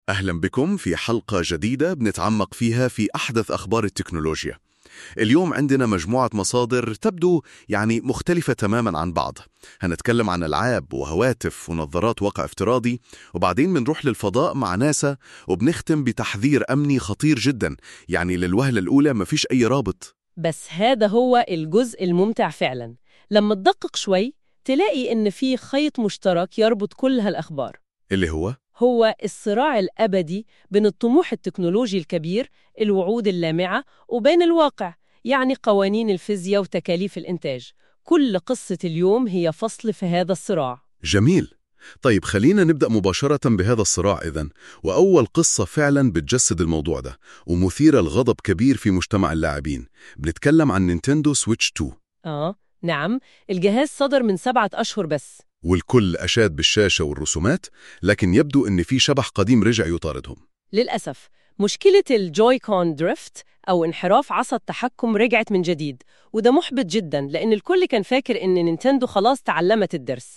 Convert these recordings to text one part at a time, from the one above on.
أهلا بكم في حلقة جديدة بنتعمق فيها في أحدث أخبار التكنولوجيا. اليوم عندنا مجموعة مصادر تبدو مختلفة تماما عن بعض. هنتكلم عن ألعاب وهواتف ونظارات واقع افتراضي، وبعدين بنروح للفضاء مع ناسا، وبنختم بتحذير أمني خطير جدا. للوهلة الأولى مفيش أي رابط. بس هذا هو الجزء الممتع فعلا. لما تدقق شوي تلاقي إن في خيط مشترك يربط كل هالأخبار، اللي هو الصراع الأبدي بين الطموح التكنولوجي الكبير، الوعود اللامعة، وبين الواقع، قوانين الفيزياء وتكاليف الإنتاج. كل قصة اليوم هي فصل في هذا الصراع. جميل. طيب خلينا نبدأ مباشرة بهذا الصراع إذن. وأول قصة فعلا بتجسد الموضوع ده ومثيرة الغضب كبير في مجتمع اللاعبين. بنتكلم عن نينتندو سويتش 2. نعم، الجهاز صدر من 7 أشهر بس، والكل أشاد بالشاشة والرسومات، لكن يبدو إن في شبح قديم رجع يطاردهم. للأسف مشكلة الجويكون دريفت أو انحراف عصا التحكم رجعت من جديد، وده محبط جدا لأن الكل كان فاكر إن نينتندو خلاص تعلمت الدرس.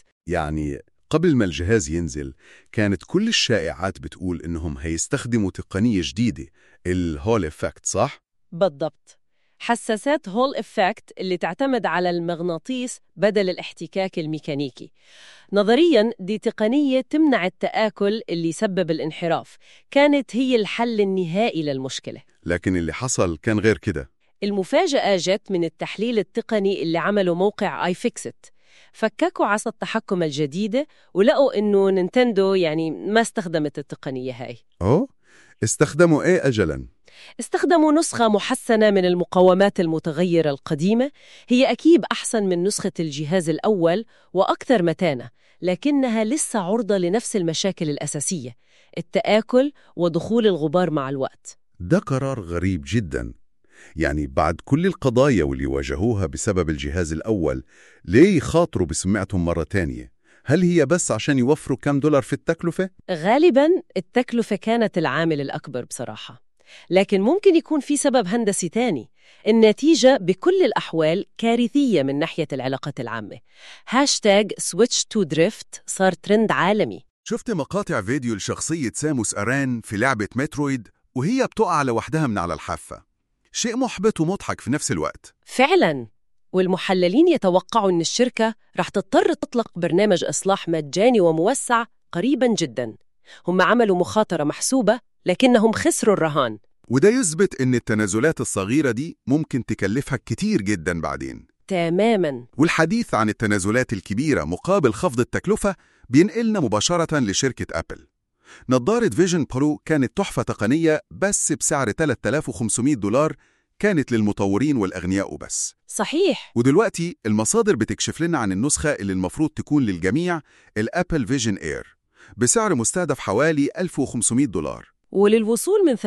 قبل ما الجهاز ينزل كانت كل الشائعات بتقول إنهم هيستخدموا تقنية جديدة، الهول إفكت، صح؟ بالضبط، حساسات هول إفكت اللي تعتمد على المغناطيس بدل الاحتكاك الميكانيكي. نظرياً دي تقنية تمنع التآكل اللي يسبب الانحراف، كانت هي الحل النهائي للمشكلة. لكن اللي حصل كان غير كده. المفاجأة جت من التحليل التقني اللي عمله موقع iFixit. فككوا عصا التحكم الجديدة ولقوا إنه نينتندو ما استخدمت التقنية هاي. استخدموا إيه أجلاً؟ استخدموا نسخة محسنة من المقاومات المتغيرة القديمة. هي أكيد أحسن من نسخة الجهاز الأول وأكثر متانة، لكنها لسه عرضة لنفس المشاكل الأساسية، التآكل ودخول الغبار مع الوقت. ده قرار غريب جداً. بعد كل القضايا واللي واجهوها بسبب الجهاز الأول، ليه يخاطروا بسمعتهم مرة تانية؟ هل هي بس عشان يوفروا كم دولار في التكلفة؟ غالباً التكلفة كانت العامل الأكبر بصراحة، لكن ممكن يكون في سبب هندسي تاني. النتيجة بكل الأحوال كارثية من ناحية العلاقات العامة. #Switch2Drift صار ترند عالمي. شفت مقاطع فيديو لشخصية ساموس أران في لعبة مترويد وهي بتقع لوحدها من على الحافة. شيء محبط ومضحك في نفس الوقت. فعلاً، والمحللين يتوقعوا أن الشركة رح تضطر تطلق برنامج إصلاح مجاني وموسع قريباً جداً. هم عملوا مخاطرة محسوبة لكنهم خسروا الرهان. وده يثبت إن التنازلات الصغيرة دي ممكن تكلفها كتير جداً بعدين. تماماً. والحديث عن التنازلات الكبيرة مقابل خفض التكلفة بينقلنا مباشرة لشركة أبل. نظارة فيجن برو كانت تحفة تقنية بس بسعر $3500، كانت للمطورين والأغنياء وبس. صحيح. ودلوقتي المصادر بتكشف لنا عن النسخة اللي المفروض تكون للجميع، الأبل فيجن إير، بسعر مستهدف حوالي $1500. وللوصول من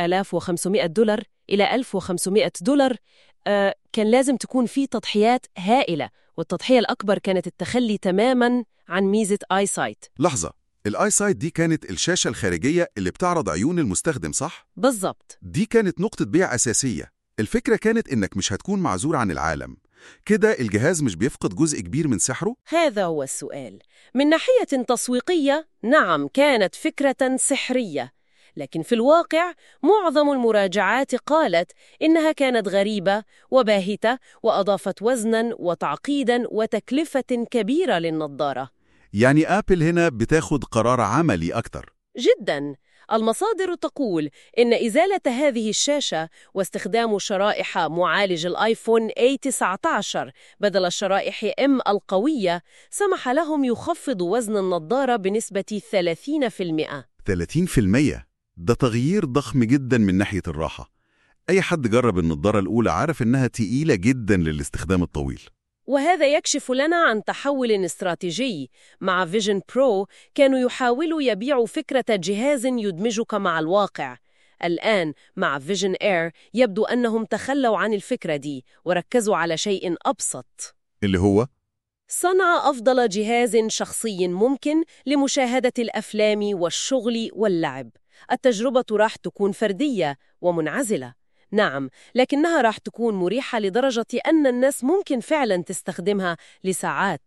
$3500 إلى $1500 كان لازم تكون في تضحيات هائلة، والتضحية الأكبر كانت التخلي تماماً عن ميزة آي سايت. لحظة، الآي سايت دي كانت الشاشة الخارجية اللي بتعرض عيون المستخدم، صح؟ بالضبط. دي كانت نقطة بيع أساسية. الفكرة كانت إنك مش هتكون معزول عن العالم. كده الجهاز مش بيفقد جزء كبير من سحره؟ هذا هو السؤال. من ناحية تسويقية، نعم كانت فكرة سحرية، لكن في الواقع معظم المراجعات قالت إنها كانت غريبة وباهتة، وأضافت وزناً وتعقيداً وتكلفة كبيرة للنظارة. أبل هنا بتاخد قرار عملي أكتر. جداً. المصادر تقول إن إزالة هذه الشاشة واستخدام شرائح معالج الآيفون A19 بدل الشرائح M القوية سمح لهم يخفضوا وزن النظارة بنسبة 30%. 30%؟ ده تغيير ضخم جدا من ناحية الراحة. أي حد جرب النظارة الأولى عارف إنها تقيلة جدا للاستخدام الطويل. وهذا يكشف لنا عن تحول استراتيجي. مع فيجن برو كانوا يحاولوا يبيعوا فكرة جهاز يدمجك مع الواقع. الآن مع فيجن إير يبدو أنهم تخلوا عن الفكرة دي وركزوا على شيء أبسط، اللي هو صنع أفضل جهاز شخصي ممكن لمشاهدة الأفلام والشغل واللعب. التجربة راح تكون فردية ومنعزلة، نعم، لكنها راح تكون مريحة لدرجة أن الناس ممكن فعلا تستخدمها لساعات.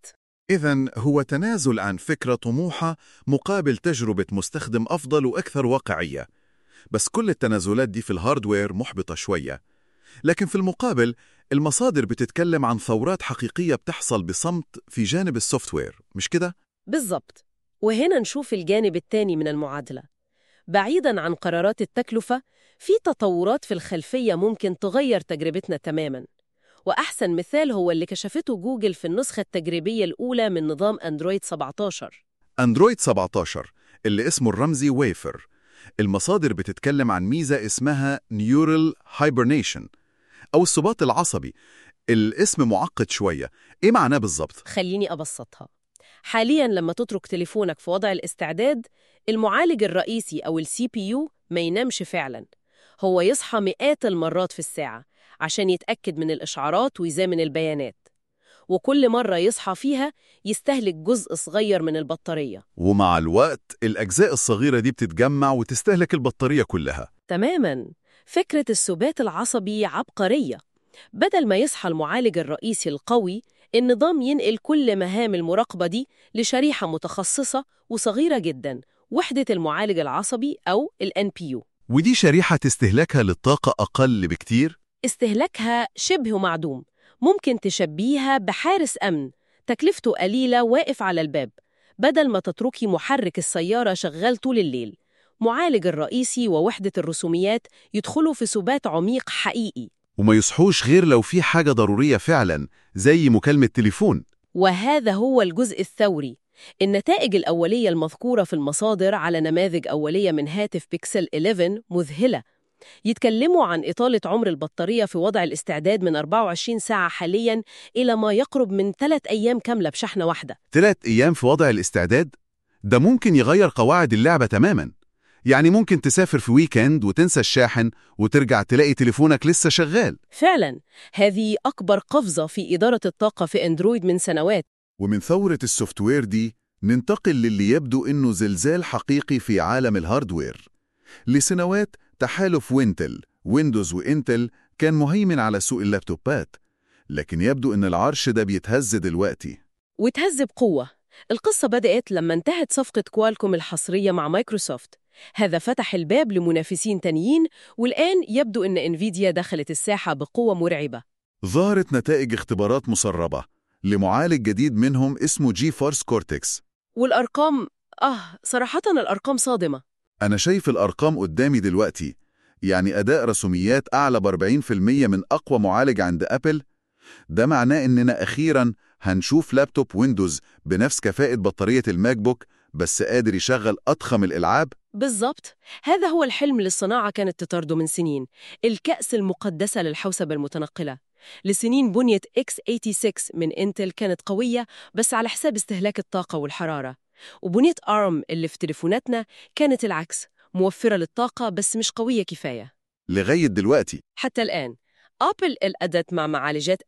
إذن هو تنازل عن فكرة طموحة مقابل تجربة مستخدم أفضل وأكثر واقعية. بس كل التنازلات دي في الهاردوير محبطة شوية. لكن في المقابل المصادر بتتكلم عن ثورات حقيقية بتحصل بصمت في جانب السوفتوير، مش كده؟ بالضبط. وهنا نشوف الجانب الثاني من المعادلة. بعيداً عن قرارات التكلفة، في تطورات في الخلفية ممكن تغير تجربتنا تماماً. وأحسن مثال هو اللي كشفته جوجل في النسخة التجريبية الأولى من نظام أندرويد 17. أندرويد 17 اللي اسمه الرمزي ويفر. المصادر بتتكلم عن ميزة اسمها Neural Hibernation أو السباط العصبي. الاسم معقد شوية، إيه معناه بالظبط؟ خليني أبسطها. حالياً لما تترك تليفونك في وضع الاستعداد، المعالج الرئيسي أو CPU ما ينامش فعلاً. هو يصحى مئات المرات في الساعة عشان يتأكد من الإشعارات ويزامن البيانات، وكل مرة يصحى فيها يستهلك جزء صغير من البطارية. ومع الوقت الأجزاء الصغيرة دي بتتجمع وتستهلك البطارية كلها. تماماً. فكرة السبات العصبي عبقرية. بدل ما يصحى المعالج الرئيسي القوي، النظام ينقل كل مهام المراقبة دي لشريحة متخصصة وصغيرة جداً، وحدة المعالج العصبي أو ال NPU. ودي شريحة استهلاكها للطاقة أقل بكتير. استهلاكها شبه معدوم. ممكن تشبيها بحارس أمن تكلفته قليلة واقف على الباب، بدل ما تتركي محرك السيارة شغال طول الليل. معالج الرئيسي ووحدة الرسوميات يدخلوا في سبات عميق حقيقي. وما يصحوش غير لو في حاجة ضرورية فعلا زي مكالمة تليفون. وهذا هو الجزء الثوري. النتائج الأولية المذكورة في المصادر على نماذج أولية من هاتف بيكسل 11 مذهلة. يتكلموا عن إطالة عمر البطارية في وضع الاستعداد من 24 ساعة حالياً إلى ما يقرب من 3 أيام كاملة بشحنة واحدة. 3 أيام في وضع الاستعداد؟ ده ممكن يغير قواعد اللعبة تماما. يعني ممكن تسافر في ويكند وتنسى الشاحن وترجع تلاقي تليفونك لسه شغال. فعلاً، هذه أكبر قفزة في إدارة الطاقة في أندرويد من سنوات. ومن ثورة السوفتوير دي ننتقل للي يبدو إنه زلزال حقيقي في عالم الهاردوير. لسنوات تحالف ويندوز وإنتل كان مهيمن على سوق اللابتوبات، لكن يبدو إن العرش ده بيتهز دلوقتي. وتهز بقوة. القصة بدأت لما انتهت صفقة كوالكوم الحصرية مع مايكروسوفت. هذا فتح الباب لمنافسين تانيين، والآن يبدو إن إنفيديا دخلت الساحة بقوة مرعبة. ظهرت نتائج اختبارات مسربة لمعالج جديد منهم اسمه جي فورس كورتكس. والأرقام صراحة الأرقام صادمة. أنا شايف الأرقام قدامي دلوقتي، يعني أداء رسوميات أعلى ب40% من أقوى معالج عند أبل. ده معناه إننا أخيراً هنشوف لابتوب ويندوز بنفس كفاءة بطارية الماك بوك، بس قادر يشغل أضخم الألعاب. بالضبط. هذا هو الحلم اللي الصناعة كانت تطارده من سنين، الكأس المقدسة للحوسبة المتنقلة. لسنين بنية x86 من إنتل كانت قوية بس على حساب استهلاك الطاقة والحرارة، وبنية ARM اللي في تليفوناتنا كانت العكس، موفرة للطاقة بس مش قوية كفاية. لغاية دلوقتي حتى الآن أبل أدت مع معالجات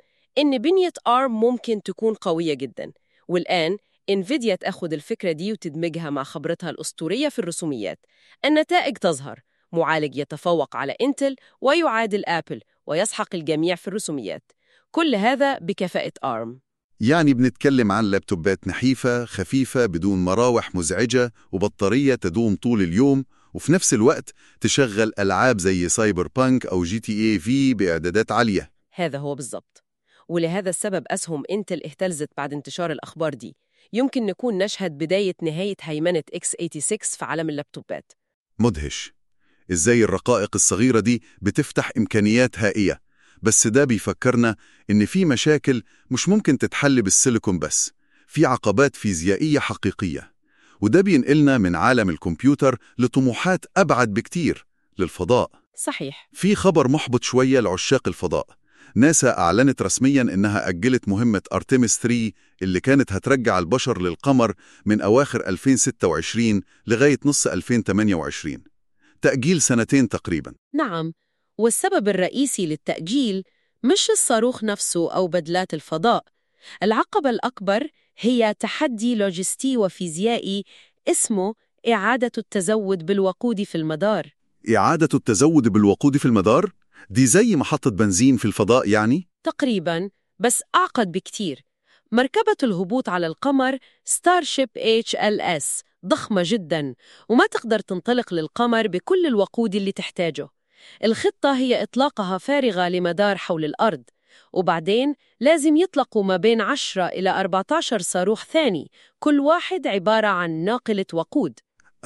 إن بنية ARM ممكن تكون قوية جداً، والآن إنفيديا تأخذ الفكرة دي وتدمجها مع خبرتها الأسطورية في الرسوميات. النتائج تظهر، معالج يتفوق على إنتل ويعادل آبل ويسحق الجميع في الرسوميات، كل هذا بكفاءة ARM. يعني بنتكلم عن لابتوبات نحيفة خفيفة بدون مراوح مزعجة وبطارية تدوم طول اليوم، وفي نفس الوقت تشغل ألعاب زي سايبر بانك أو GTA V بإعدادات عالية. هذا هو بالضبط. ولهذا السبب أسهم إنتل اهتزت بعد انتشار الأخبار دي. يمكن نكون نشهد بداية نهاية هيمنة x86 في عالم اللابتوبات. مدهش إزاي الرقائق الصغيرة دي بتفتح إمكانيات هائية، بس ده بيفكرنا إن في مشاكل مش ممكن تتحل بالسيليكون بس، في عقبات فيزيائية حقيقية. وده بينقلنا من عالم الكمبيوتر لطموحات أبعد بكتير، للفضاء. صحيح. في خبر محبط شوية لعشاق الفضاء. ناسا أعلنت رسمياً إنها أجلت مهمة أرتيميس 3 اللي كانت هترجع البشر للقمر من أواخر 2026 لغاية نص 2028، تأجيل 2 تقريباً. نعم، والسبب الرئيسي للتأجيل مش الصاروخ نفسه أو بدلات الفضاء. العقبة الأكبر هي تحدي لوجستي وفيزيائي اسمه إعادة التزود بالوقود في المدار. إعادة التزود بالوقود في المدار؟ دي زي محطة بنزين في الفضاء يعني؟ تقريباً، بس أعقد بكتير. مركبة الهبوط على القمر ستارشيب HLS ضخمة جداً وما تقدر تنطلق للقمر بكل الوقود اللي تحتاجه. الخطة هي إطلاقها فارغة لمدار حول الأرض، وبعدين لازم يطلقوا ما بين 10 إلى 14 صاروخ ثاني، كل واحد عبارة عن ناقلة وقود.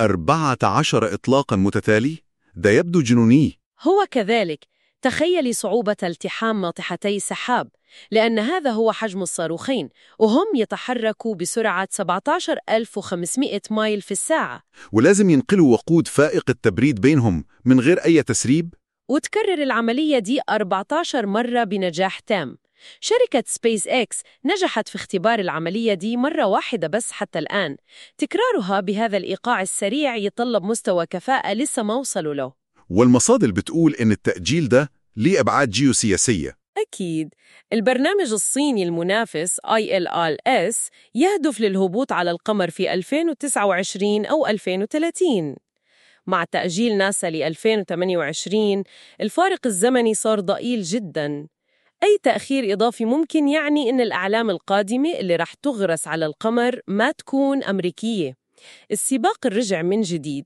14 إطلاقاً متتالي؟ ده يبدو جنوني. هو كذلك. تخيلي صعوبة التحام ناطحتي سحاب، لأن هذا هو حجم الصاروخين، وهم يتحركوا بسرعة 17,500 مايل في الساعة. ولازم ينقلوا وقود فائق التبريد بينهم من غير أي تسريب؟ وتكرر العملية دي 14 مرة بنجاح تام. شركة سبيس إكس نجحت في اختبار العملية دي مرة واحدة بس حتى الآن. تكرارها بهذا الإيقاع السريع يتطلب مستوى كفاءة لسه ما وصلوا له. والمصادر بتقول إن التأجيل ده ليه أبعاد جيوسياسية. أكيد. البرنامج الصيني المنافس ILRS يهدف للهبوط على القمر في 2029 أو 2030. مع تأجيل ناسا ل 2028 الفارق الزمني صار ضئيل جداً. أي تأخير إضافي ممكن يعني إن الأعلام القادمة اللي رح تغرس على القمر ما تكون أمريكية. السباق رجع من جديد.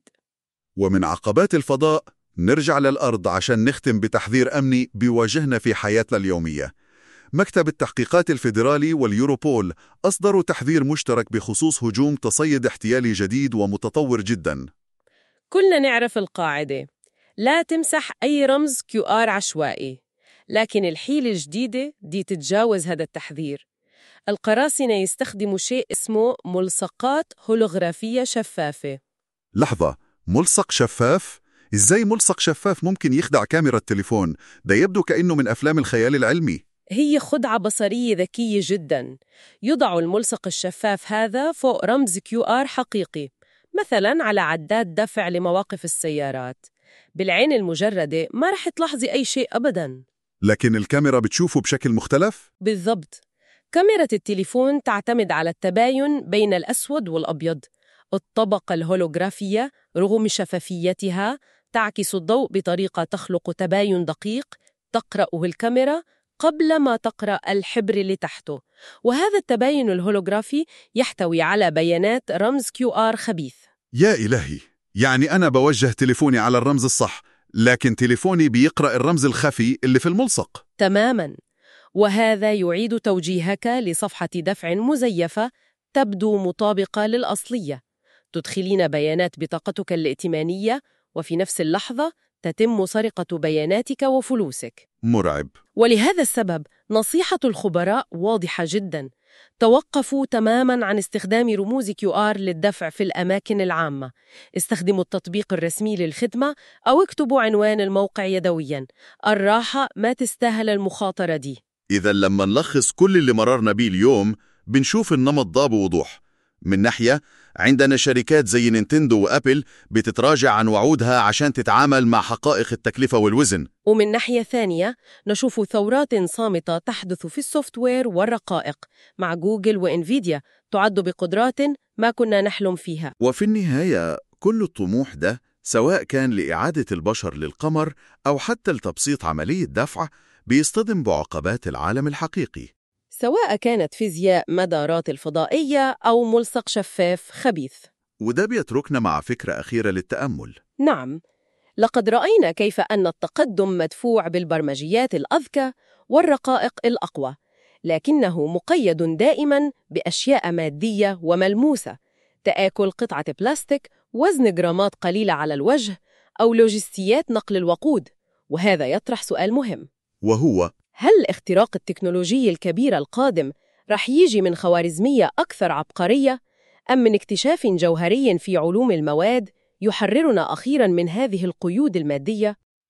ومن عقبات الفضاء نرجع للأرض عشان نختم بتحذير أمني بيواجهنا في حياتنا اليومية. مكتب التحقيقات الفيدرالي واليوروبول أصدروا تحذير مشترك بخصوص هجوم تصيد احتيالي جديد ومتطور جداً. كلنا نعرف القاعدة، لا تمسح أي رمز QR عشوائي، لكن الحيلة الجديدة دي تتجاوز هذا التحذير. القراصنة يستخدموا شيء اسمه ملصقات هولوغرافية شفافة. لحظة، ملصق شفاف؟ إزاي ملصق شفاف ممكن يخدع كاميرا التليفون؟ ده يبدو كأنه من أفلام الخيال العلمي. هي خدعة بصرية ذكية جداً. يضع الملصق الشفاف هذا فوق رمز QR حقيقي، مثلاً على عداد دفع لمواقف السيارات. بالعين المجردة ما رح تلاحظي أي شيء أبداً. لكن الكاميرا بتشوفه بشكل مختلف؟ بالضبط. كاميرا التليفون تعتمد على التباين بين الأسود والأبيض. الطبقة الهولوغرافية رغم شفافيتها تعكس الضوء بطريقة تخلق تباين دقيق تقرأه الكاميرا قبل ما تقرأ الحبر اللي تحته، وهذا التباين الهولوغرافي يحتوي على بيانات رمز QR خبيث. يا إلهي، يعني أنا بوجه تليفوني على الرمز الصح، لكن تليفوني بيقرأ الرمز الخفي اللي في الملصق. تماماً. وهذا يعيد توجيهك لصفحة دفع مزيفة تبدو مطابقة للأصلية. تدخلين بيانات بطاقتك الائتمانية وفي نفس اللحظة تتم سرقة بياناتك وفلوسك. مرعب. ولهذا السبب نصيحة الخبراء واضحة جداً. توقفوا تماماً عن استخدام رموز QR للدفع في الأماكن العامة. استخدموا التطبيق الرسمي للخدمة أو اكتبوا عنوان الموقع يدوياً. الراحة ما تستاهل المخاطرة دي. إذا لما نلخص كل اللي مررنا بيه اليوم بنشوف النمط ده بوضوح. من ناحية عندنا شركات زي نينتندو وأبل بتتراجع عن وعودها عشان تتعامل مع حقائق التكلفة والوزن، ومن ناحية ثانية نشوف ثورات صامتة تحدث في السوفت وير والرقائق مع جوجل وإنفيديا تعد بقدرات ما كنا نحلم فيها. وفي النهاية كل الطموح ده سواء كان لإعادة البشر للقمر أو حتى لتبسيط عملية دفع بيصطدم بعقبات العالم الحقيقي، سواء كانت فيزياء مدارات الفضائية أو ملصق شفاف خبيث. وده بيتركنا مع فكرة أخيرة للتأمل. نعم، لقد رأينا كيف أن التقدم مدفوع بالبرمجيات الأذكى والرقائق الأقوى، لكنه مقيد دائماً بأشياء مادية وملموسة، تآكل قطعة بلاستيك، وزن جرامات قليلة على الوجه، أو لوجستيات نقل الوقود. وهذا يطرح سؤال مهم، وهو هل الاختراق التكنولوجي الكبير القادم رح يجي من خوارزمية أكثر عبقرية أم من اكتشاف جوهري في علوم المواد يحررنا أخيراً من هذه القيود المادية؟